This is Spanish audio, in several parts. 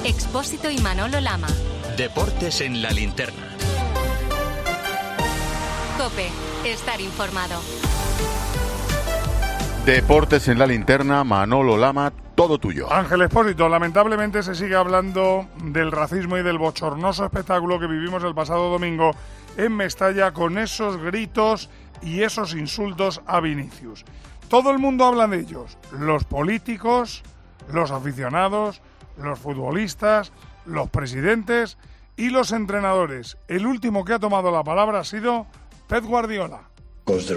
Expósito y Manolo Lama. Deportes en la linterna. COPE. Estar informado. Deportes en la linterna, Manolo Lama, todo tuyo. Ángel Expósito, lamentablemente se sigue hablando del racismo y del bochornoso espectáculo que vivimos el pasado domingo en Mestalla con esos gritos y esos insultos a Vinicius. Todo el mundo habla de ellos, los políticos, los aficionados, los futbolistas, los presidentes y los entrenadores. El último que ha tomado la palabra ha sido Pep Guardiola. El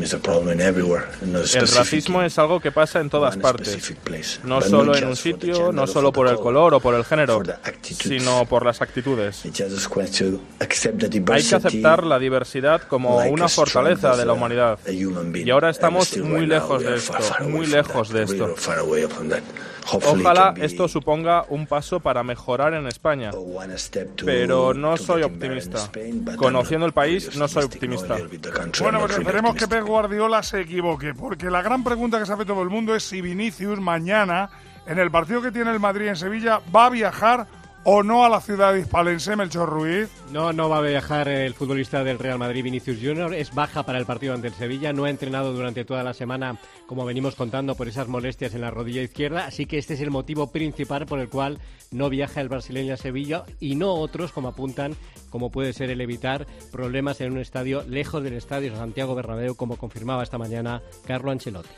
racismo es algo que pasa en todas partes, no solo en un sitio, no solo por el color o por el género, sino por las actitudes. Hay que aceptar la diversidad como una fortaleza de la humanidad. Y ahora estamos muy lejos de esto, muy lejos de esto. Ojalá esto suponga un paso para mejorar en España, pero no soy optimista. Conociendo el país, no soy optimista. Bueno, pues esperemos que Pep Guardiola se equivoque, porque la gran pregunta que se hace todo el mundo es si Vinicius mañana, en el partido que tiene el Madrid en Sevilla, va a viajar o no a la ciudad hispalense, Melchor Ruiz. No va a viajar el futbolista del Real Madrid, Vinicius Junior. Es baja para el partido ante el Sevilla. No ha entrenado durante toda la semana, como venimos contando, por esas molestias en la rodilla izquierda. Así que este es el motivo principal por el cual no viaja el brasileño a Sevilla y no otros, como apuntan, como puede ser el evitar problemas en un estadio lejos del estadio Santiago Bernabéu, como confirmaba esta mañana Carlo Ancelotti.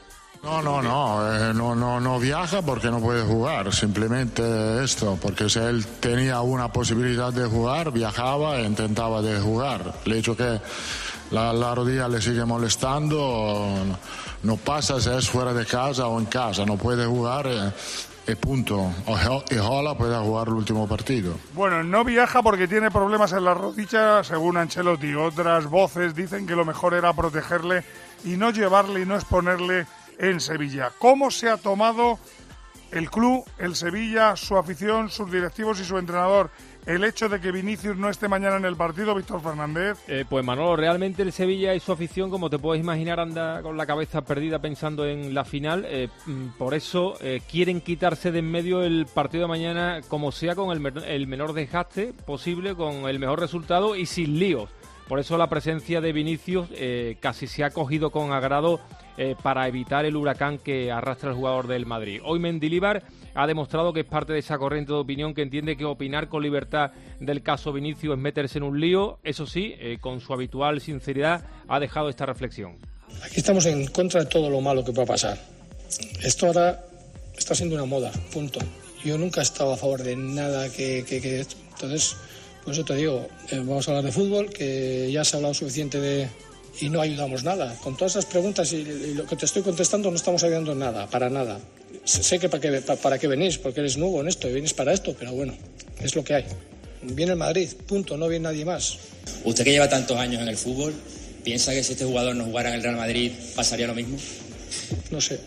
No viaja porque no puede jugar, simplemente esto, porque si él tenía una posibilidad de jugar, viajaba e intentaba de jugar. El hecho que la rodilla le sigue molestando, no pasa si es fuera de casa o en casa, no puede jugar y punto. Ojalá pueda jugar el último partido. Bueno, no viaja porque tiene problemas en la rodilla, según Ancelotti. Otras voces dicen que lo mejor era protegerle y no llevarle y no exponerle en Sevilla. ¿Cómo se ha tomado el club, el Sevilla, su afición, sus directivos y su entrenador el hecho de que Vinicius no esté mañana en el partido, Víctor Fernández? Pues Manolo, realmente el Sevilla y su afición, como te puedes imaginar, anda con la cabeza perdida pensando en la final. Por eso quieren quitarse de en medio el partido de mañana, como sea, con el menor desgaste posible, con el mejor resultado y sin líos. Por eso la presencia de Vinicius casi se ha cogido con agrado para evitar el huracán que arrastra el jugador del Madrid. Hoy Mendilibar ha demostrado que es parte de esa corriente de opinión que entiende que opinar con libertad del caso Vinicius es meterse en un lío. Eso sí, con su habitual sinceridad ha dejado esta reflexión. Aquí estamos en contra de todo lo malo que pueda pasar. Esto ahora está siendo una moda, punto. Yo nunca he estado a favor de nada que esto. Entonces, por eso te digo, vamos a hablar de fútbol, que ya se ha hablado suficiente y no ayudamos nada. Con todas esas preguntas y lo que te estoy contestando no estamos ayudando en nada, para nada. Sé que para qué venís, porque eres nuevo en esto y vienes para esto, pero bueno, es lo que hay. Viene el Madrid, punto, no viene nadie más. Usted que lleva tantos años en el fútbol, ¿piensa que si este jugador no jugara en el Real Madrid pasaría lo mismo? No sé.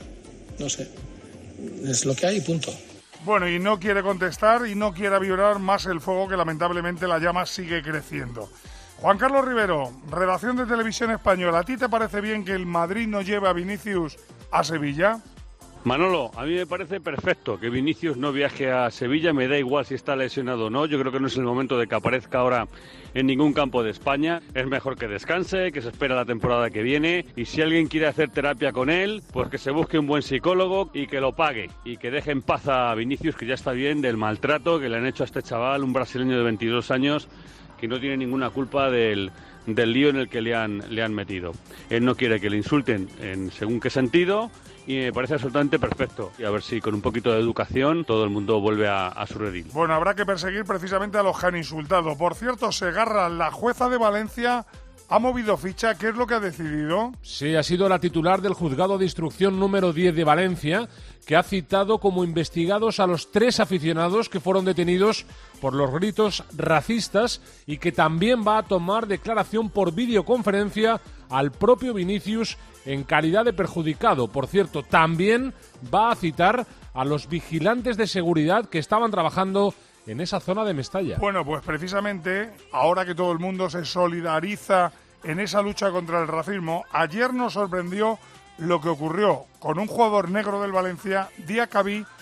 Es lo que hay, punto. Bueno, y no quiere contestar y no quiere avivar más el fuego, que lamentablemente la llama sigue creciendo. Juan Carlos Rivero, redacción de Televisión Española, ¿a ti te parece bien que el Madrid no lleve a Vinicius a Sevilla? Manolo, a mí me parece perfecto que Vinicius no viaje a Sevilla, me da igual si está lesionado o no, yo creo que no es el momento de que aparezca ahora en ningún campo de España, es mejor que descanse, que se espere la temporada que viene y si alguien quiere hacer terapia con él, pues que se busque un buen psicólogo y que lo pague y que deje en paz a Vinicius, que ya está bien del maltrato que le han hecho a este chaval, un brasileño de 22 años que no tiene ninguna culpa del lío en el que le han metido. Él no quiere que le insulten en según qué sentido y me parece absolutamente perfecto. Y a ver si con un poquito de educación todo el mundo vuelve a su redil. Bueno, habrá que perseguir precisamente a los que han insultado. Por cierto, Segarra, la jueza de Valencia, ha movido ficha. ¿Qué es lo que ha decidido? Sí, ha sido la titular del Juzgado de Instrucción número 10 de Valencia, que ha citado como investigados a los 3 aficionados que fueron detenidos por los gritos racistas y que también va a tomar declaración por videoconferencia al propio Vinicius en calidad de perjudicado. Por cierto, también va a citar a los vigilantes de seguridad que estaban trabajando en esa zona de Mestalla. Bueno, pues precisamente, ahora que todo el mundo se solidariza en esa lucha contra el racismo, ayer nos sorprendió lo que ocurrió con un jugador negro del Valencia, Diacabí,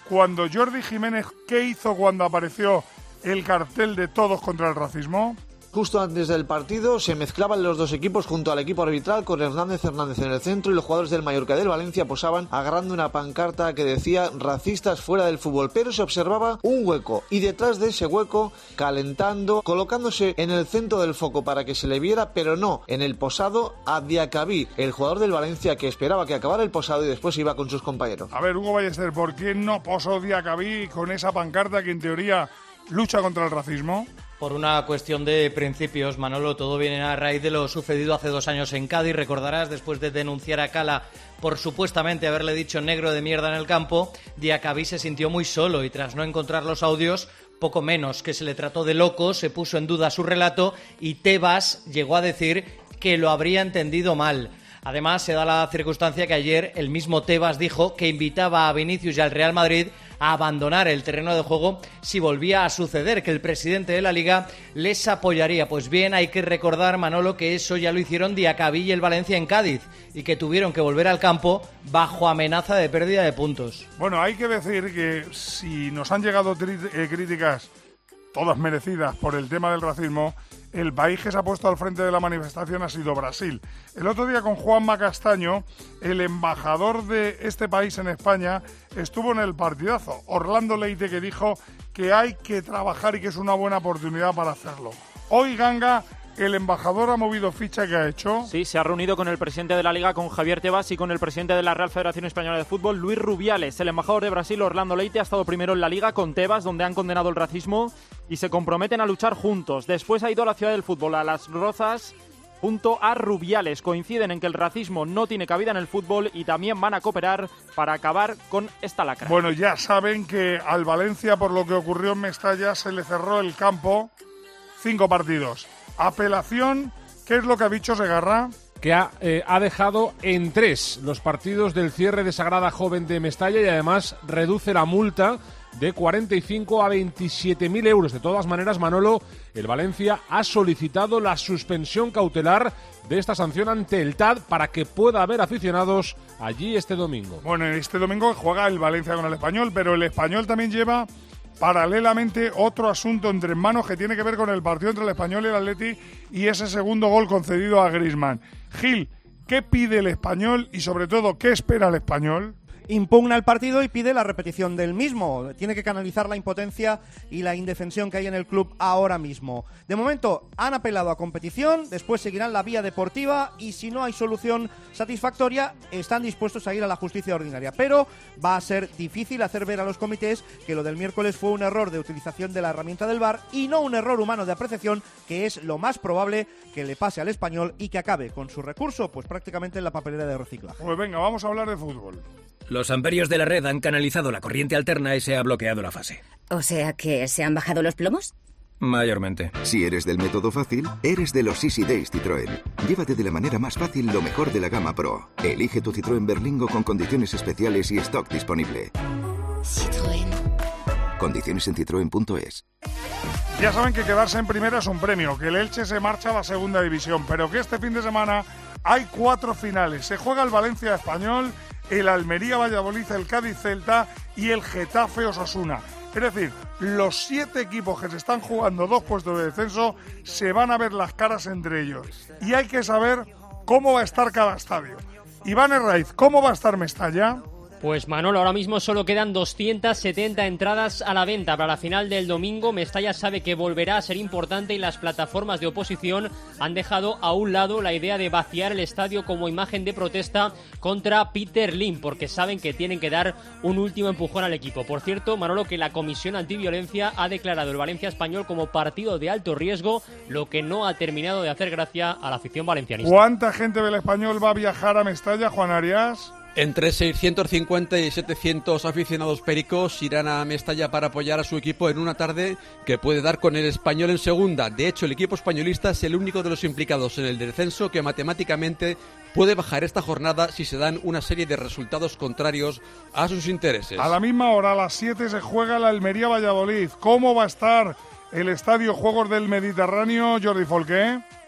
cuando Jordi Jiménez, ¿qué hizo cuando apareció el cartel de Todos contra el Racismo? Justo antes del partido se mezclaban los dos equipos junto al equipo arbitral con Hernández en el centro y los jugadores del Mallorca y del Valencia posaban agarrando una pancarta que decía racistas fuera del fútbol, pero se observaba un hueco y detrás de ese hueco calentando, colocándose en el centro del foco para que se le viera, pero no en el posado, a Diacabí, el jugador del Valencia que esperaba que acabara el posado y después iba con sus compañeros. A ver, Hugo Ballester, ¿por qué no posó Diacabí con esa pancarta que en teoría lucha contra el racismo? Por una cuestión de principios, Manolo, todo viene a raíz de lo sucedido hace 2 años en Cádiz. Recordarás, después de denunciar a Cala por supuestamente haberle dicho negro de mierda en el campo, Diacabí se sintió muy solo y tras no encontrar los audios, poco menos que se le trató de loco, se puso en duda su relato y Tebas llegó a decir que lo habría entendido mal. Además, se da la circunstancia que ayer el mismo Tebas dijo que invitaba a Vinicius y al Real Madrid a abandonar el terreno de juego si volvía a suceder, que el presidente de la Liga les apoyaría. Pues bien, hay que recordar, Manolo, que eso ya lo hicieron Diacabí y el Valencia en Cádiz y que tuvieron que volver al campo bajo amenaza de pérdida de puntos. Bueno, hay que decir que si nos han llegado críticas, todas merecidas, por el tema del racismo, el país que se ha puesto al frente de la manifestación ha sido Brasil. El otro día con Juanma Castaño, el embajador de este país en España, estuvo en el partidazo. Orlando Leite, que dijo que hay que trabajar y que es una buena oportunidad para hacerlo. Hoy, Ganga, el embajador ha movido ficha. ¿Que ha hecho? Sí, se ha reunido con el presidente de la Liga, con Javier Tebas, y con el presidente de la Real Federación Española de Fútbol, Luis Rubiales. El embajador de Brasil, Orlando Leite, ha estado primero en la Liga con Tebas, donde han condenado el racismo y se comprometen a luchar juntos. Después ha ido a la ciudad del fútbol, a Las Rozas, junto a Rubiales. Coinciden en que el racismo no tiene cabida en el fútbol y también van a cooperar para acabar con esta lacra. Bueno, ya saben que al Valencia, por lo que ocurrió en Mestalla, se le cerró el campo 5 partidos. Apelación, ¿qué es lo que ha dicho Segarra? Que ha dejado en 3 los partidos del cierre de Sagrada Joven de Mestalla y además reduce la multa de 45 a 27.000 euros. De todas maneras, Manolo, el Valencia ha solicitado la suspensión cautelar de esta sanción ante el TAD para que pueda haber aficionados allí este domingo. Bueno, este domingo juega el Valencia con el Español, pero el Español también lleva paralelamente otro asunto entre manos que tiene que ver con el partido entre el Español y el Atleti y ese segundo gol concedido a Griezmann. Gil, ¿qué pide el Español y sobre todo qué espera el Español? Impugna el partido y pide la repetición del mismo. Tiene que canalizar la impotencia y la indefensión que hay en el club ahora mismo. De momento han apelado a competición, después seguirán la vía deportiva y si no hay solución satisfactoria están dispuestos a ir a la justicia ordinaria. Pero va a ser difícil hacer ver a los comités que lo del miércoles fue un error de utilización de la herramienta del VAR y no un error humano de apreciación, que es lo más probable que le pase al Español y que acabe con su recurso pues prácticamente en la papelera de reciclaje. Pues venga, vamos a hablar de fútbol. Los amperios de la red han canalizado la corriente alterna y se ha bloqueado la fase. ¿O sea que se han bajado los plomos? Mayormente. Si eres del método fácil, eres de los Easy Days Citroën. Llévate de la manera más fácil lo mejor de la gama Pro. Elige tu Citroën Berlingo con condiciones especiales y stock disponible. Citroën. Condiciones en citroen.es. Ya saben que quedarse en primera es un premio, que el Elche se marcha a la segunda división, pero que este fin de semana hay 4 finales. Se juega el Valencia Español, el Almería Valladolid, el Cádiz Celta y el Getafe Osasuna. Es decir, los 7 equipos que se están jugando 2 puestos de descenso se van a ver las caras entre ellos. Y hay que saber cómo va a estar cada estadio. Iván Herraiz, ¿cómo va a estar Mestalla? Pues Manolo, ahora mismo solo quedan 270 entradas a la venta para la final del domingo. Mestalla sabe que volverá a ser importante y las plataformas de oposición han dejado a un lado la idea de vaciar el estadio como imagen de protesta contra Peter Lim, porque saben que tienen que dar un último empujón al equipo. Por cierto, Manolo, que la Comisión Antiviolencia ha declarado el Valencia Español como partido de alto riesgo, lo que no ha terminado de hacer gracia a la afición valencianista. ¿Cuánta gente del Español va a viajar a Mestalla, Juan Arias? Entre 650 y 700 aficionados pericos irán a Mestalla para apoyar a su equipo en una tarde que puede dar con el Español en segunda. De hecho, el equipo españolista es el único de los implicados en el descenso que matemáticamente puede bajar esta jornada si se dan una serie de resultados contrarios a sus intereses. A la misma hora, a las 7, se juega la Almería Valladolid. ¿Cómo va a estar el Estadio Juegos del Mediterráneo, Jordi Folqué?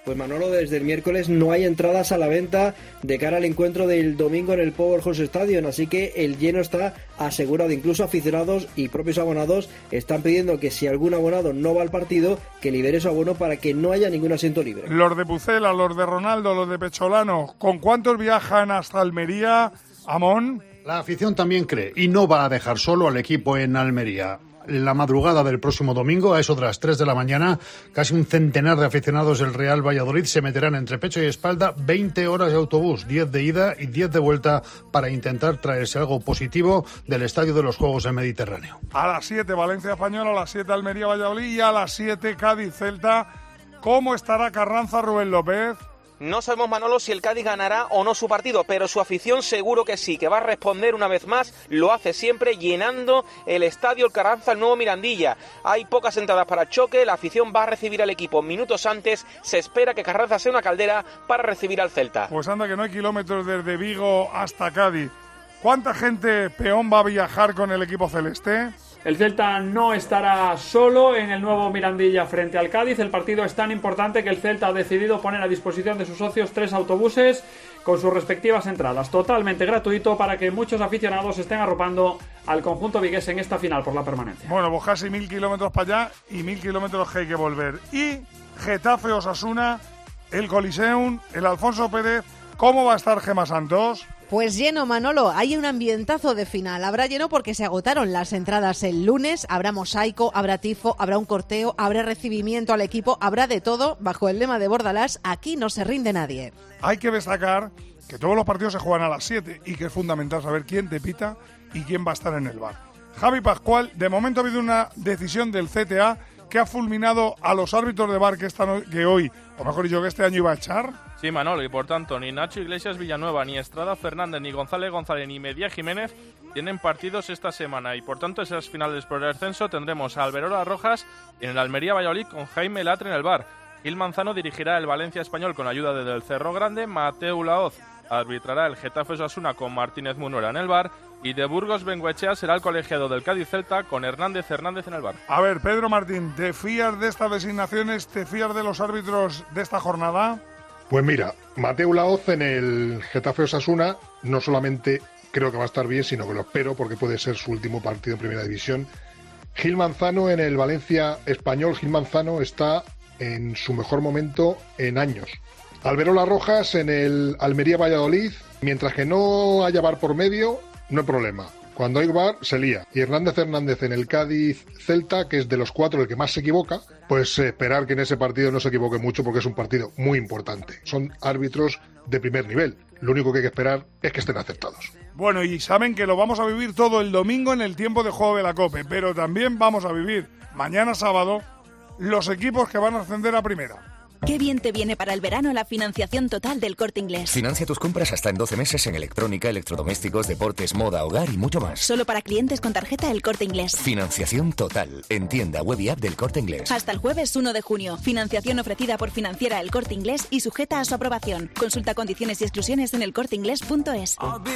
Pues Manolo, desde el miércoles no hay entradas a la venta de cara al encuentro del domingo en el Powerhouse Stadium, así que el lleno está asegurado. Incluso aficionados y propios abonados están pidiendo que si algún abonado no va al partido, que libere su abono para que no haya ningún asiento libre. Los de Pucela, los de Ronaldo, los de Pecholano, ¿con cuántos viajan hasta Almería, Amón? La afición también cree y no va a dejar solo al equipo en Almería. La madrugada del próximo domingo, a eso de las 3 de la mañana, casi un centenar de aficionados del Real Valladolid se meterán entre pecho y espalda 20 horas de autobús, 10 de ida y 10 de vuelta, para intentar traerse algo positivo del Estadio de los Juegos del Mediterráneo. A las 7 Valencia Español, a las 7 Almería Valladolid y a las 7 Cádiz Celta. ¿Cómo estará Carranza, Rubén López? No sabemos, Manolo, si el Cádiz ganará o no su partido, pero su afición seguro que sí, que va a responder una vez más, lo hace siempre llenando el estadio El Carranza, el nuevo Mirandilla. Hay pocas entradas para choque, la afición va a recibir al equipo minutos antes, se espera que Carranza sea una caldera para recibir al Celta. Pues anda que no hay kilómetros desde Vigo hasta Cádiz. ¿Cuánta gente peón va a viajar con el equipo celeste? El Celta no estará solo en el nuevo Mirandilla frente al Cádiz. El partido es tan importante que el Celta ha decidido poner a disposición de sus socios 3 autobuses con sus respectivas entradas, totalmente gratuito, para que muchos aficionados estén arropando al conjunto vigués en esta final por la permanencia. Bueno, pues casi 1000 kilómetros para allá y 1000 kilómetros que hay que volver. Y Getafe Osasuna, el Coliseum, el Alfonso Pérez. ¿Cómo va a estar Gemma Santos? Pues lleno, Manolo, hay un ambientazo de final. Habrá lleno porque se agotaron las entradas el lunes, habrá mosaico, habrá tifo, habrá un corteo, habrá recibimiento al equipo, habrá de todo. Bajo el lema de Bordalás, aquí no se rinde nadie. Hay que destacar que todos los partidos se juegan a las 7 y que es fundamental saber quién te pita y quién va a estar en el bar. Javi Pascual, de momento ha habido una decisión del CTA que ha fulminado a los árbitros de bar que hoy, o mejor dicho, que este año iba a echar. Sí, Manolo, y por tanto ni Nacho Iglesias Villanueva, ni Estrada Fernández, ni González González, ni Medía Jiménez tienen partidos esta semana, y por tanto esas finales por el ascenso tendremos a Alberola Rojas en el Almería Valladolid con Jaime Latre en el bar. Gil Manzano dirigirá el Valencia Español con ayuda de Del Cerro Grande, Mateu Laoz arbitrará el Getafe Osasuna con Martínez Munuera en el bar, y de Burgos Bengoechea será el colegiado del Cádiz Celta con Hernández en el bar. A ver, Pedro Martín, ¿te fías de estas designaciones? ¿Te fías de los árbitros de esta jornada? Pues mira, Mateu Laoz en el Getafe Osasuna no solamente creo que va a estar bien, sino que lo espero porque puede ser su último partido en Primera División. Gil Manzano en el Valencia Español. Gil Manzano está en su mejor momento en años. Alberola Rojas en el Almería Valladolid. Mientras que no haya VAR por medio, no hay problema. Cuando hay VAR, se lía. Y Hernández en el Cádiz Celta, que es de los 4 el que más se equivoca, pues esperar que en ese partido no se equivoque mucho porque es un partido muy importante. Son árbitros de primer nivel. Lo único que hay que esperar es que estén acertados. Bueno, y saben que lo vamos a vivir todo el domingo en el tiempo de juego de la COPE, pero también vamos a vivir mañana sábado los equipos que van a ascender a primera. Qué bien te viene para el verano la financiación total del Corte Inglés. Financia tus compras hasta en 12 meses en electrónica, electrodomésticos, deportes, moda, hogar y mucho más. Solo para clientes con tarjeta El Corte Inglés. Financiación total. En tienda, web y app del Corte Inglés. Hasta el jueves 1 de junio. Financiación ofrecida por Financiera El Corte Inglés y sujeta a su aprobación. Consulta condiciones y exclusiones en elcorteinglés.es.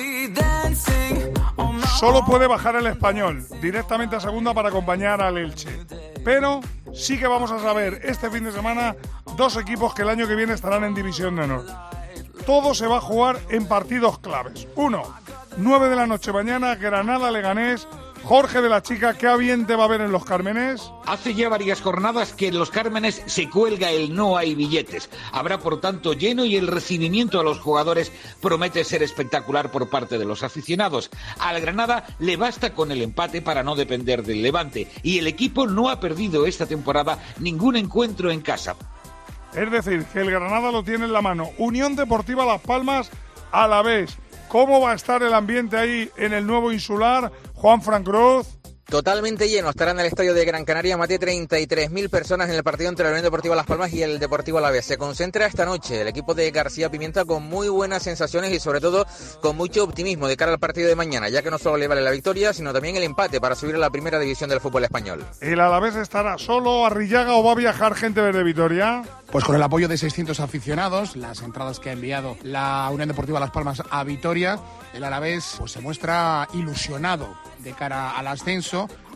Solo puede bajar el Español directamente a segunda para acompañar al Elche. Pero sí que vamos a saber este fin de semana 2 equipos que el año que viene estarán en División de Honor. Todo se va a jugar en partidos claves. 1, 9 de la noche mañana, Granada-Leganés. Jorge de la Chica, ¿qué ambiente va a haber en Los Cármenes? Hace ya varias jornadas que en Los Cármenes se cuelga el no hay billetes. Habrá por tanto lleno y el recibimiento a los jugadores promete ser espectacular por parte de los aficionados. Al Granada le basta con el empate para no depender del Levante y el equipo no ha perdido esta temporada ningún encuentro en casa. Es decir, que el Granada lo tiene en la mano. Unión Deportiva Las Palmas a la vez. ¿Cómo va a estar el ambiente ahí en el nuevo Insular? Juan Fran Cruz. Totalmente lleno, estará en el estadio de Gran Canaria, Mate, 33.000 personas en el partido entre la Unión Deportiva Las Palmas y el Deportivo Alavés. Se concentra esta noche el equipo de García Pimienta con muy buenas sensaciones y sobre todo con mucho optimismo de cara al partido de mañana, ya que no solo le vale la victoria, sino también el empate para subir a la primera división del fútbol español. ¿El Alavés estará solo, Arrillaga, o va a viajar gente desde Vitoria? Pues con el apoyo de 600 aficionados, las entradas que ha enviado la Unión Deportiva Las Palmas a Vitoria, el Alavés pues se muestra ilusionado de cara al ascenso.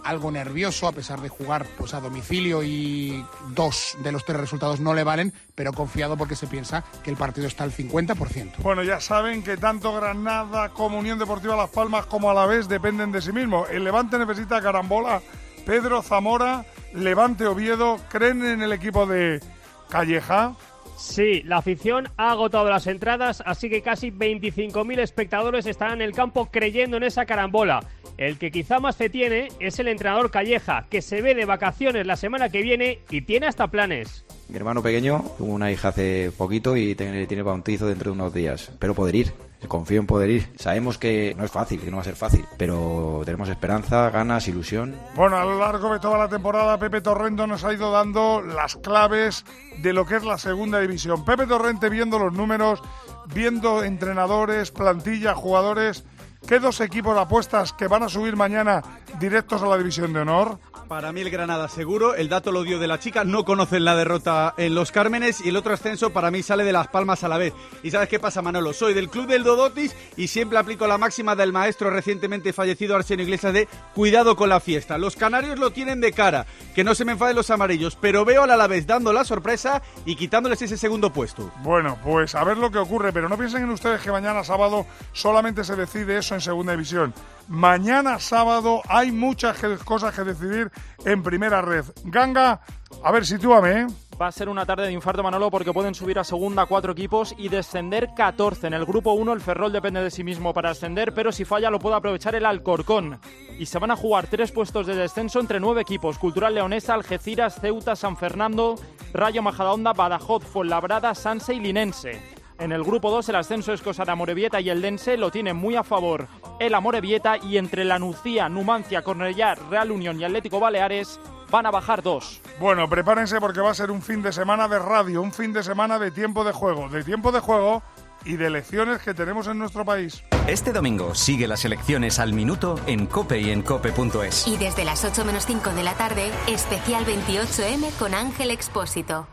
algo nervioso a pesar de jugar pues a domicilio y 2 de los 3 resultados no le valen, pero confiado porque se piensa que el partido está al 50%. Bueno, ya saben que tanto Granada como Unión Deportiva Las Palmas como Alavés dependen de sí mismo. El Levante necesita carambola. Pedro, Zamora, Levante, Oviedo, ¿creen en el equipo de Calleja? Sí, la afición ha agotado las entradas, así que casi 25.000 espectadores estarán en el campo creyendo en esa carambola. El que quizá más fe tiene es el entrenador Calleja, que se ve de vacaciones la semana que viene y tiene hasta planes. Mi hermano pequeño tuvo una hija hace poquito y tiene bautizo dentro de unos días. Espero poder ir, confío en poder ir. Sabemos que no es fácil, que no va a ser fácil, pero tenemos esperanza, ganas, ilusión. Bueno, a lo largo de toda la temporada Pepe Torrente nos ha ido dando las claves de lo que es la segunda división. Pepe Torrente viendo los números, viendo entrenadores, plantilla, jugadores. ¿Qué 2 equipos apuestas que van a subir mañana directos a la División de Honor? Para mí el Granada seguro, el dato lo dio de la chica, no conocen la derrota en Los Cármenes y el otro ascenso para mí sale de Las Palmas a la vez. ¿Y sabes qué pasa, Manolo? Soy del club del Dodotis y siempre aplico la máxima del maestro recientemente fallecido Arsenio Iglesias de cuidado con la fiesta. Los canarios lo tienen de cara, que no se me enfaden los amarillos, pero veo al Alavés dando la sorpresa y quitándoles ese segundo puesto. Bueno, pues a ver lo que ocurre, pero no piensen en ustedes que mañana sábado solamente se decide eso en segunda división. Mañana sábado hay muchas cosas que decidir en primera red. Ganga, a ver, sitúame, ¿eh? Va a ser una tarde de infarto, Manolo, porque pueden subir a segunda 4 equipos y descender 14. En el grupo 1 el Ferrol depende de sí mismo para ascender, pero si falla lo puede aprovechar el Alcorcón. Y se van a jugar 3 puestos de descenso entre 9 equipos: Cultural Leonesa, Algeciras, Ceuta, San Fernando, Rayo Majadahonda, Badajoz, Fuenlabrada, Sanse y Linense. En el grupo 2 el ascenso es cosa de Amorebieta y Eldense, lo tiene muy a favor el Amorebieta, y entre la Nucía, Numancia, Cornellá, Real Unión y Atlético Baleares van a bajar 2. Bueno, prepárense porque va a ser un fin de semana de radio, un fin de semana de tiempo de juego y de elecciones que tenemos en nuestro país. Este domingo sigue las elecciones al minuto en COPE y en COPE.es. Y desde las 8 menos 5 de la tarde, especial 28M con Ángel Expósito.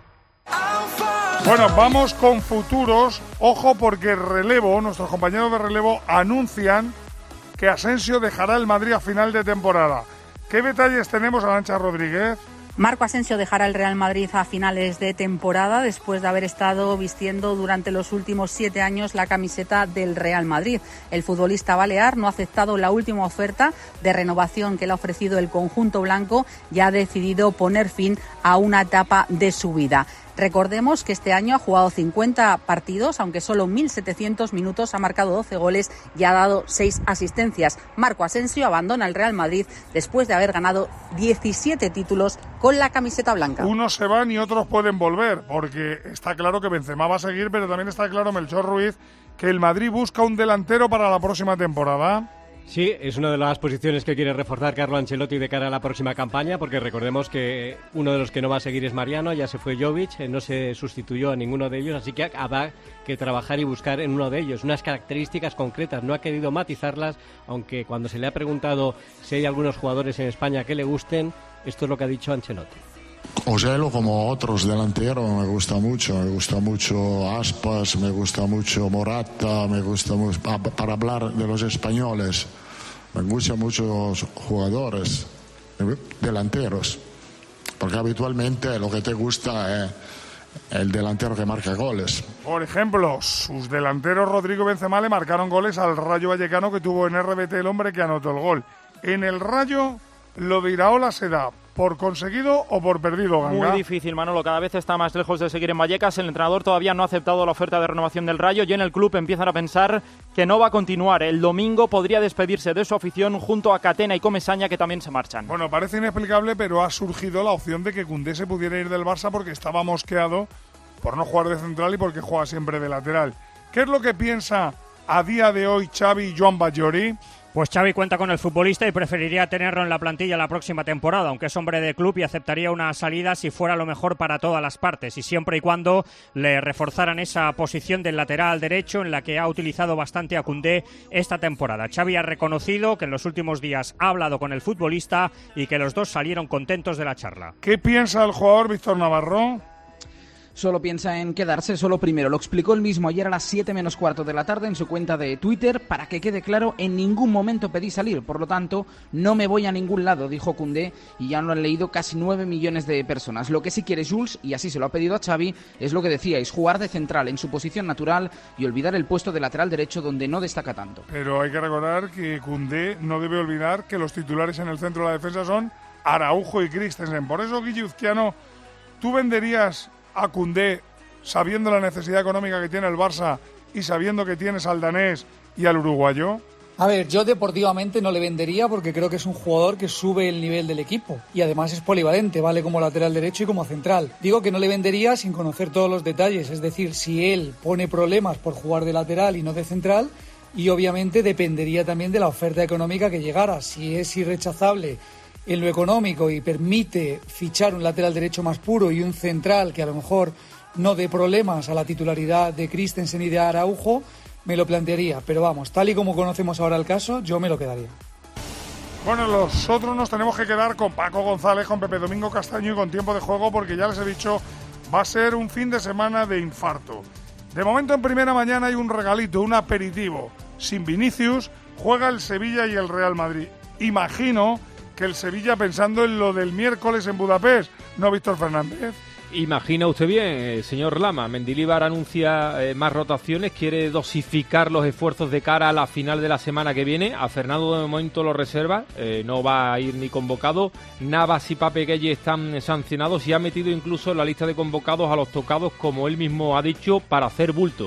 Bueno, vamos con futuros. Ojo, porque Relevo, nuestros compañeros de Relevo, anuncian que Asensio dejará el Madrid a final de temporada. ¿Qué detalles tenemos, Arantxa Rodríguez? Marco Asensio dejará el Real Madrid a finales de temporada después de haber estado vistiendo durante los últimos 7 años la camiseta del Real Madrid. El futbolista balear no ha aceptado la última oferta de renovación que le ha ofrecido el conjunto blanco y ha decidido poner fin a una etapa de su vida. Recordemos que este año ha jugado 50 partidos, aunque solo 1.700 minutos, ha marcado 12 goles y ha dado 6 asistencias. Marco Asensio abandona el Real Madrid después de haber ganado 17 títulos con la camiseta blanca. Unos se van y otros pueden volver, porque está claro que Benzema va a seguir, pero también está claro, Melchor Ruiz, que el Madrid busca un delantero para la próxima temporada. Sí, es una de las posiciones que quiere reforzar Carlo Ancelotti de cara a la próxima campaña, porque recordemos que uno de los que no va a seguir es Mariano, ya se fue Jovic, no se sustituyó a ninguno de ellos, así que habrá que trabajar y buscar en uno de ellos unas características concretas. No ha querido matizarlas, aunque cuando se le ha preguntado si hay algunos jugadores en España que le gusten, esto es lo que ha dicho Ancelotti. Ojelo, como otros delanteros, me gusta mucho Aspas, me gusta mucho Morata, me gusta mucho, para hablar de los españoles, me gustan muchos jugadores delanteros, porque habitualmente lo que te gusta es el delantero que marca goles. Por ejemplo, sus delanteros Rodrigo y Benzema le marcaron goles al Rayo Vallecano, que tuvo en RBT el hombre que anotó el gol. En el Rayo, lo de Iraola se da ¿por conseguido o por perdido, Ganga? Muy difícil, Manolo. Cada vez está más lejos de seguir en Vallecas. El entrenador todavía no ha aceptado la oferta de renovación del Rayo y en el club empiezan a pensar que no va a continuar. El domingo podría despedirse de su afición junto a Catena y Comesaña, que también se marchan. Bueno, parece inexplicable, pero ha surgido la opción de que Koundé se pudiera ir del Barça porque estaba mosqueado por no jugar de central y porque juega siempre de lateral. ¿Qué es lo que piensa a día de hoy Xavi y Joan Batllori? Pues Xavi cuenta con el futbolista y preferiría tenerlo en la plantilla la próxima temporada, aunque es hombre de club y aceptaría una salida si fuera lo mejor para todas las partes y siempre y cuando le reforzaran esa posición del lateral derecho en la que ha utilizado bastante a Koundé esta temporada. Xavi ha reconocido que en los últimos días ha hablado con el futbolista y que los dos salieron contentos de la charla. ¿Qué piensa el jugador Víctor Navarro? solo piensa en quedarse solo primero. Lo explicó él mismo ayer a las 7:15 de la tarde en su cuenta de Twitter. Para que quede claro, en ningún momento pedí salir, por lo tanto, no me voy a ningún lado, dijo Koundé, y ya lo han leído casi 9 millones de personas. Lo que sí quiere Jules, y así se lo ha pedido a Xavi, es lo que decíais, jugar de central en su posición natural y olvidar el puesto de lateral derecho donde no destaca tanto. Pero hay que recordar que Koundé no debe olvidar que los titulares en el centro de la defensa son Araujo y Christensen. Por eso, Guille Uzquiano, ¿tú venderías a Koundé sabiendo la necesidad económica que tiene el Barça y sabiendo que tienes al danés y al uruguayo? A ver, yo deportivamente no le vendería porque creo que es un jugador que sube el nivel del equipo y además es polivalente, vale como lateral derecho y como central. Digo que no le vendería sin conocer todos los detalles, es decir, si él pone problemas por jugar de lateral y no de central, y obviamente dependería también de la oferta económica que llegara. Si es irrechazable en lo económico y permite fichar un lateral derecho más puro y un central que a lo mejor no dé problemas a la titularidad de Christensen y de Araujo, me lo plantearía. Pero vamos, tal y como conocemos ahora el caso, yo me lo quedaría. Bueno, nosotros nos tenemos que quedar con Paco González, con Pepe Domingo Castaño y con tiempo de juego porque ya les he dicho, va a ser un fin de semana de infarto. De momento en primera mañana hay un regalito, un aperitivo. Sin Vinicius, juega el Sevilla y el Real Madrid. Imagino que el Sevilla pensando en lo del miércoles en Budapest, ¿no, Víctor Fernández? Imagina usted bien, señor Lama. Mendilibar anuncia más rotaciones, quiere dosificar los esfuerzos de cara a la final de la semana que viene. A Fernando de momento lo reserva, no va a ir ni convocado. Navas y Pape Gueye están sancionados y ha metido incluso en la lista de convocados a los tocados, como él mismo ha dicho, para hacer bulto.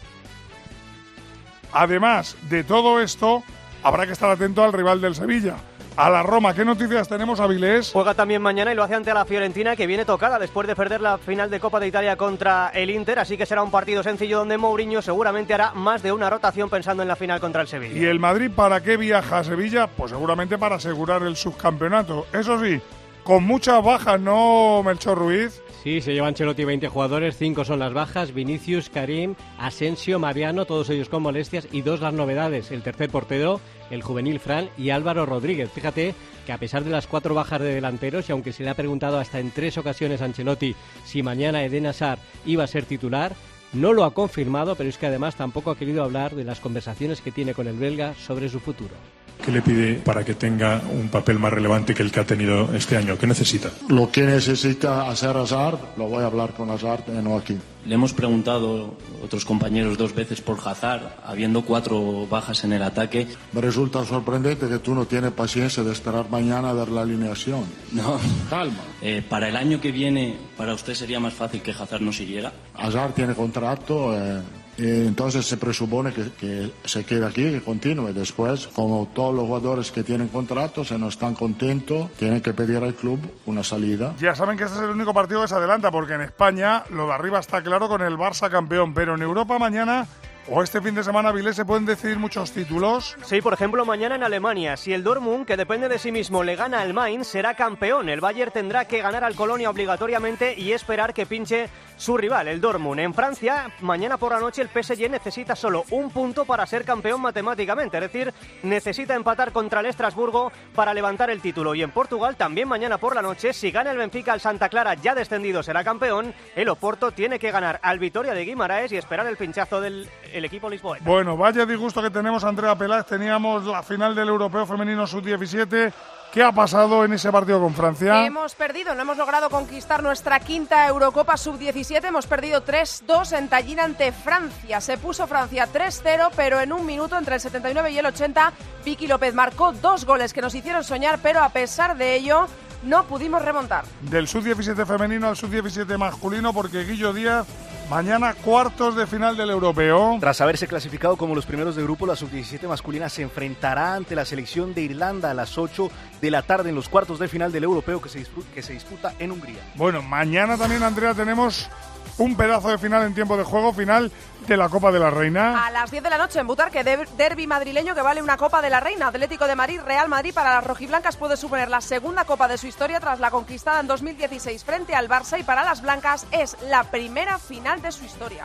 Además de todo esto, habrá que estar atento al rival del Sevilla, a la Roma. ¿Qué noticias tenemos, Avilés? Juega también mañana y lo hace ante la Fiorentina, que viene tocada después de perder la final de Copa de Italia contra el Inter, así que será un partido sencillo donde Mourinho seguramente hará más de una rotación pensando en la final contra el Sevilla. ¿Y el Madrid para qué viaja a Sevilla? Pues seguramente para asegurar el subcampeonato. Eso sí, con muchas bajas, ¿no, Melchor Ruiz? Sí, se lleva Ancelotti 20 jugadores, 5 son las bajas, Vinicius, Karim, Asensio, Mariano, todos ellos con molestias, y 2 las novedades, el tercer portero, el juvenil Fran y Álvaro Rodríguez. Fíjate que a pesar de las 4 bajas de delanteros, y aunque se le ha preguntado hasta en 3 ocasiones a Ancelotti si mañana Eden Hazard iba a ser titular, no lo ha confirmado, pero es que además tampoco ha querido hablar de las conversaciones que tiene con el belga sobre su futuro. ¿Qué le pide para que tenga un papel más relevante que el que ha tenido este año? ¿Qué necesita? Lo que necesita hacer Hazard, lo voy a hablar con Hazard, no aquí. Le hemos preguntado otros compañeros 2 veces por Hazard, habiendo 4 bajas en el ataque. Me resulta sorprendente que tú no tienes paciencia de esperar mañana a ver la alineación. No. Calma. Para el año que viene, ¿para usted sería más fácil que Hazard no siguiera? Hazard tiene contrato, entonces se presupone que se quede aquí, que continúe. Después, como todos los jugadores que tienen contrato, si no están contentos, tienen que pedir al club una salida. Ya saben que este es el único partido que se adelanta, porque en España lo de arriba está claro con el Barça campeón, pero en Europa mañana o este fin de semana, Vilés, se pueden decidir muchos títulos. Sí, por ejemplo, mañana en Alemania, si el Dortmund, que depende de sí mismo, le gana al Mainz, será campeón. El Bayern tendrá que ganar al Colonia obligatoriamente y esperar que pinche su rival, el Dortmund. En Francia, mañana por la noche, el PSG necesita solo un punto para ser campeón matemáticamente, es decir, necesita empatar contra el Estrasburgo para levantar el título. Y en Portugal, también mañana por la noche, si gana el Benfica al Santa Clara, ya descendido, será campeón. El Oporto tiene que ganar al Vitoria de Guimaraes y esperar el pinchazo del equipo lisboeta. Bueno, vaya disgusto que tenemos, Andrea Peláez. Teníamos la final del Europeo Femenino Sub-17. ¿Qué ha pasado en ese partido con Francia? Hemos perdido, no hemos logrado conquistar nuestra quinta Eurocopa Sub-17. Hemos perdido 3-2 en Tallinn ante Francia. Se puso Francia 3-0, pero en un minuto, entre el 79 y el 80, Vicky López marcó 2 goles que nos hicieron soñar, pero a pesar de ello, no pudimos remontar. Del Sub-17 femenino al Sub-17 masculino, porque Guillo Díaz, mañana cuartos de final del Europeo. Tras haberse clasificado como los primeros de grupo, la Sub-17 masculina se enfrentará ante la selección de Irlanda a las 8 de la tarde en los cuartos de final del Europeo que se disputa en Hungría. Bueno, mañana también, Andrea, tenemos un pedazo de final en tiempo de juego, final de la Copa de la Reina. A las 10 de la noche en Butarque, derbi madrileño que vale una Copa de la Reina. Atlético de Madrid, Real Madrid, para las rojiblancas puede suponer la segunda Copa de su historia tras la conquistada en 2016 frente al Barça, y para las blancas es la primera final de su historia.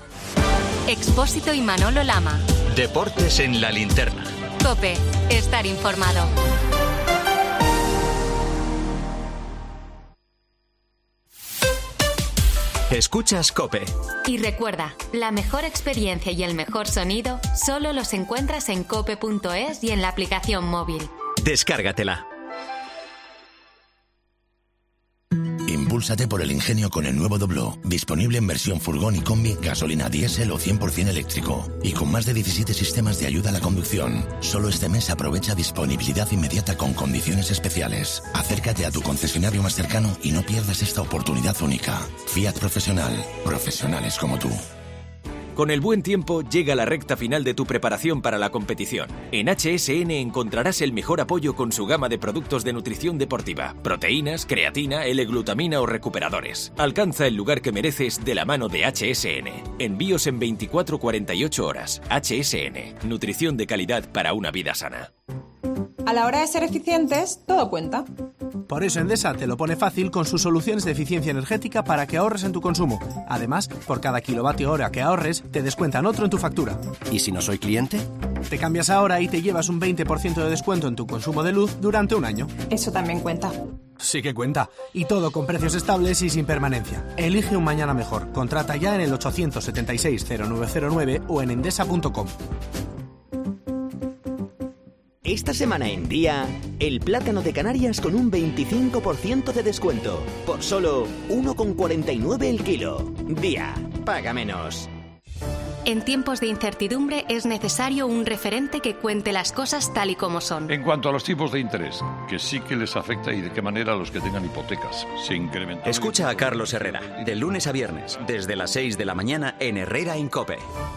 Expósito y Manolo Lama. Deportes en la linterna. COPE, estar informado. Escuchas COPE. Y recuerda, la mejor experiencia y el mejor sonido solo los encuentras en cope.es y en la aplicación móvil. Descárgatela. Impúlsate por el ingenio con el nuevo Dobló, disponible en versión furgón y combi, gasolina diésel o 100% eléctrico, y con más de 17 sistemas de ayuda a la conducción. Solo este mes aprovecha disponibilidad inmediata con condiciones especiales. Acércate a tu concesionario más cercano y no pierdas esta oportunidad única. Fiat Profesional, profesionales como tú. Con el buen tiempo llega la recta final de tu preparación para la competición. En HSN encontrarás el mejor apoyo con su gama de productos de nutrición deportiva, proteínas, creatina, L-glutamina o recuperadores. Alcanza el lugar que mereces de la mano de HSN. Envíos en 24-48 horas. HSN, nutrición de calidad para una vida sana. A la hora de ser eficientes, todo cuenta. Por eso Endesa te lo pone fácil con sus soluciones de eficiencia energética para que ahorres en tu consumo. Además, por cada kilovatio hora que ahorres, te descuentan otro en tu factura. ¿Y si no soy cliente? Te cambias ahora y te llevas un 20% de descuento en tu consumo de luz durante un año. Eso también cuenta. Sí que cuenta. Y todo con precios estables y sin permanencia. Elige un mañana mejor. Contrata ya en el 876-0909 o en endesa.com. Esta semana en Día, el plátano de Canarias con un 25% de descuento. Por solo 1,49 el kilo. Día, paga menos. En tiempos de incertidumbre es necesario un referente que cuente las cosas tal y como son. En cuanto a los tipos de interés, que sí que les afecta y de qué manera a los que tengan hipotecas. Se incrementó. Escucha a Carlos Herrera, de lunes a viernes, desde las 6 de la mañana en Herrera en COPE.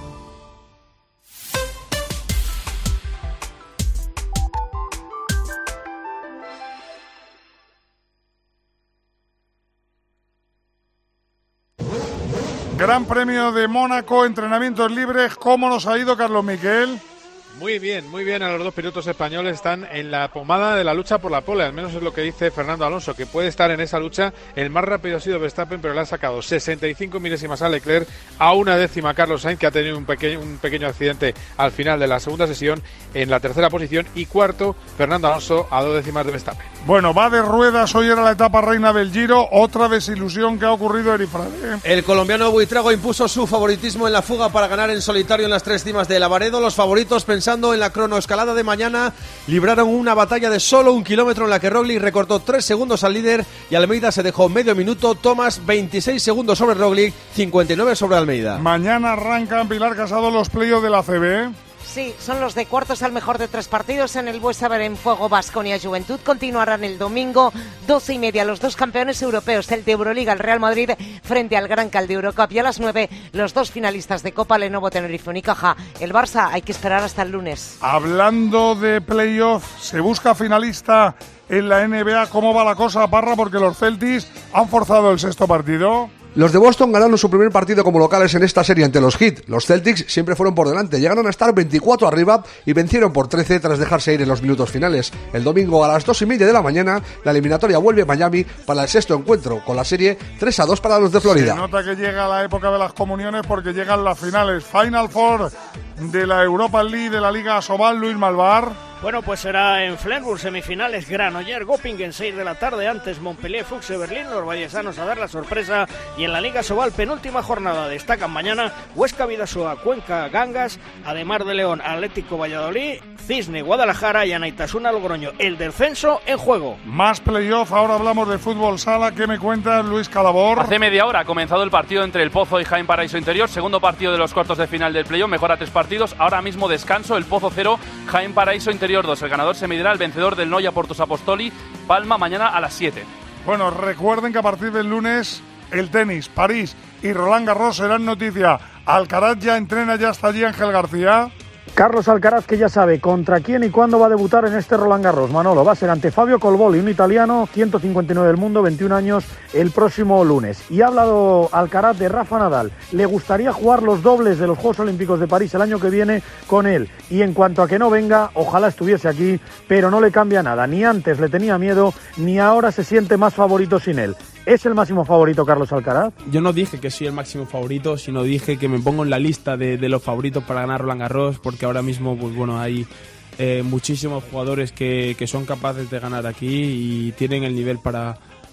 Gran Premio de Mónaco, entrenamientos libres. ¿Cómo nos ha ido, Carlos Miquel? Muy bien. A los dos pilotos españoles están en la pomada de la lucha por la pole, al menos es lo que dice Fernando Alonso, que puede estar en esa lucha. El más rápido ha sido Verstappen, pero le ha sacado 65 milésimas a Leclerc, a una décima Carlos Sainz, que ha tenido un pequeño accidente al final de la segunda sesión, en la tercera posición, y cuarto Fernando Alonso a 2 décimas de Verstappen. Bueno, va de ruedas, hoy era la etapa reina del Giro, otra desilusión que ha ocurrido en Ifrade. El colombiano Buitrago impuso su favoritismo en la fuga para ganar en solitario en las 3 cimas de Lavaredo. Los favoritos, pensando en la cronoescalada de mañana, libraron una batalla de solo 1 kilómetro en la que Roglic recortó 3 segundos al líder y Almeida se dejó medio minuto. Thomas 26 segundos sobre Roglic, 59 sobre Almeida. Mañana arrancan, Pilar Casado, los playoffs de la ACB. Sí, son los de cuartos al mejor de 3 partidos en el Buesa en Fuego. Baskonia Juventud continuarán el domingo 12:30 los dos campeones europeos, el de Euroliga, el Real Madrid frente al Gran Cal de Eurocup, y a las 9 los dos finalistas de Copa, Lenovo, Tenerife, Unicaja. El Barça hay que esperar hasta el lunes. Hablando de playoff, se busca finalista en la NBA. ¿Cómo va la cosa, Parra? Porque los Celtics han forzado el 6º partido. Los de Boston ganaron su primer partido como locales en esta serie ante los Heat. Los Celtics siempre fueron por delante, llegaron a estar 24 arriba y vencieron por 13 tras dejarse ir en los minutos finales. El domingo a las 2:30 de la mañana, la eliminatoria vuelve a Miami para el 6º encuentro, con la serie 3-2 para los de Florida. Se nota que llega la época de las comuniones porque llegan las finales. Final Four de la Europa League, de la Liga Asobal. Luis Malvar. Bueno, pues será en Flensburg, semifinales, Granollers, Göppingen, 6 de la tarde, antes Montpellier, Fuchse, Berlín, los vallesanos a dar la sorpresa, y en la Liga Sobal, penúltima jornada, destacan mañana Huesca, Vidasoa, Cuenca, Gangas, Ademar de León, Atlético Valladolid, Cisne, Guadalajara y Anaitasuna, Logroño. El descenso en juego. Más playoff, ahora hablamos de fútbol sala. ¿Qué me cuentas, Luis Calabor? Hace media hora ha comenzado el partido entre el Pozo y Jaén Paraíso Interior, segundo partido de los cuartos de final del playoff, mejora 3 partidos, ahora mismo descanso, el Pozo 0, Jaén Paraíso Interior 2, el ganador se medirá al vencedor del Noia Portus Apostoli, Palma, mañana a las 7. Bueno, recuerden que a partir del lunes el tenis, París y Roland Garros serán noticia. Alcaraz ya entrena, ya está allí Ángel García. Carlos Alcaraz, que ya sabe contra quién y cuándo va a debutar en este Roland Garros. Manolo, va a ser ante Fabio Colboli, un italiano, 159 del mundo, 21 años, el próximo lunes. Y ha hablado Alcaraz de Rafa Nadal. Le gustaría jugar los dobles de los Juegos Olímpicos de París el año que viene con él. Y en cuanto a que no venga, ojalá estuviese aquí, pero no le cambia nada. Ni antes le tenía miedo, ni ahora se siente más favorito sin él. ¿Es el máximo favorito Carlos Alcaraz? Yo no dije que soy el máximo favorito, sino dije que me pongo en la lista de los favoritos para ganar Roland Garros, porque ahora mismo pues bueno, hay muchísimos jugadores que son capaces de ganar aquí y tienen el nivel para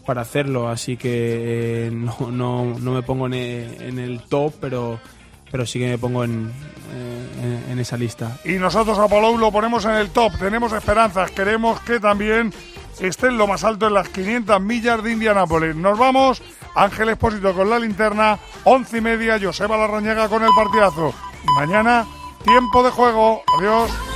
hacerlo, así que no me pongo en el top, pero sí que me pongo en esa lista. Y nosotros a Palou lo ponemos en el top, tenemos esperanzas, queremos que también esté en lo más alto en las 500 millas de Indianápolis. Nos vamos, Ángel Expósito con la linterna, 11:30, Joseba Larrañaga con el partidazo. Y mañana, tiempo de juego. Adiós.